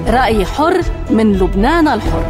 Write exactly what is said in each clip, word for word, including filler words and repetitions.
رأي حر من لبنان الحر.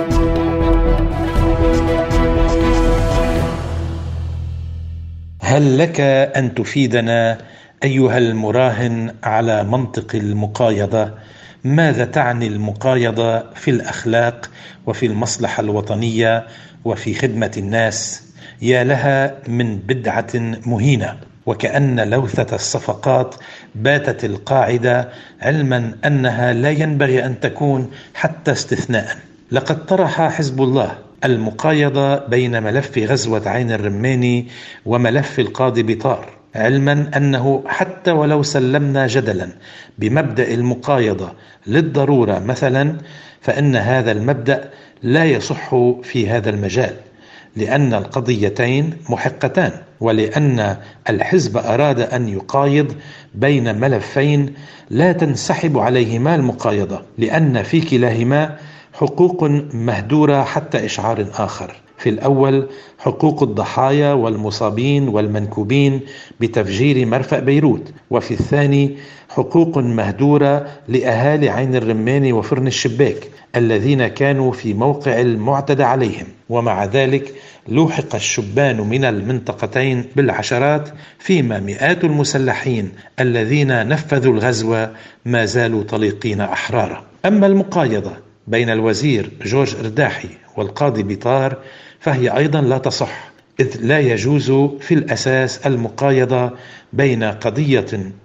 هل لك أن تفيدنا أيها المراهن على منطق المقايضة؟ ماذا تعني المقايضة في الأخلاق وفي المصلحة الوطنية وفي خدمة الناس؟ يا لها من بدعة مهينة، وكأن لوثة الصفقات باتت القاعدة، علما أنها لا ينبغي أن تكون حتى استثناء. لقد طرح حزب الله المقايضة بين ملف غزوة عين الرماني وملف القاضي بطار، علما أنه حتى ولو سلمنا جدلا بمبدأ المقايضة للضرورة مثلا، فإن هذا المبدأ لا يصح في هذا المجال، لأن القضيتين محقتان، ولأن الحزب أراد أن يقايض بين ملفين لا تنسحب عليهما المقايضة، لأن في كلاهما حقوق مهدورة حتى إشعار آخر. في الأول حقوق الضحايا والمصابين والمنكوبين بتفجير مرفأ بيروت، وفي الثاني حقوق مهدورة لأهالي عين الرماني وفرن الشباك الذين كانوا في موقع المعتدى عليهم، ومع ذلك لوحق الشبان من المنطقتين بالعشرات، فيما مئات المسلحين الذين نفذوا الغزو ما زالوا طليقين أحرارا. أما المقايضة بين الوزير جورج إرداحي والقاضي بطار فهي أيضا لا تصح، إذ لا يجوز في الأساس المقايضة بين قضية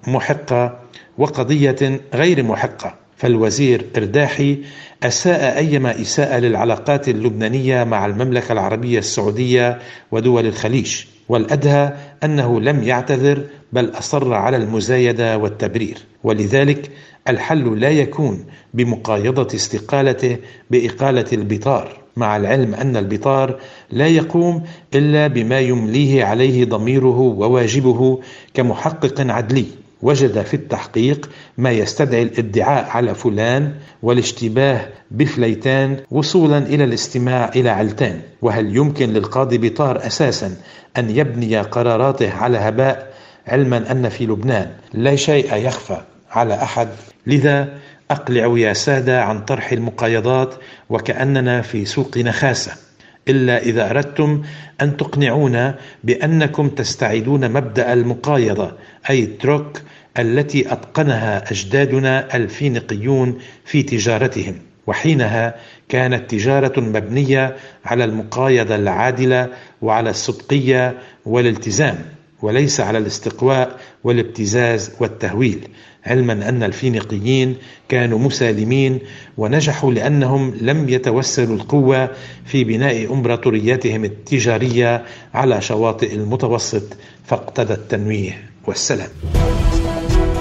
محقة وقضية غير محقة. فالوزير إرداحي أساء أيما إساءة للعلاقات اللبنانية مع المملكة العربية السعودية ودول الخليج، والأدهى أنه لم يعتذر بل أصر على المزايدة والتبرير، ولذلك الحل لا يكون بمقايضة استقالته بإقالة البطار، مع العلم أن البطار لا يقوم إلا بما يمليه عليه ضميره وواجبه كمحقق عدلي، وجد في التحقيق ما يستدعي الادعاء على فلان والاشتباه بفليتان وصولا إلى الاستماع إلى علتان. وهل يمكن للقاضي بطار أساسا أن يبني قراراته على هباء، علما أن في لبنان لا شيء يخفى على أحد؟ لذا أقلع يا سادة عن طرح المقايضات وكأننا في سوق نخاسة، إلا إذا أردتم أن تقنعونا بأنكم تستعيدون مبدأ المقايضة، أي التروك التي أتقنها أجدادنا الفينيقيون في تجارتهم، وحينها كانت تجارة مبنية على المقايضة العادلة وعلى الصدقية والالتزام، وليس على الاستقواء والابتزاز والتهويل، علما أن الفينيقيين كانوا مسالمين ونجحوا لأنهم لم يتوسلوا القوة في بناء إمبراطورياتهم التجارية على شواطئ المتوسط، فاقتضى التنويه والسلام.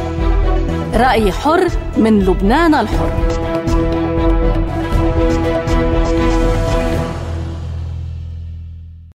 رأي حر من لبنان الحر.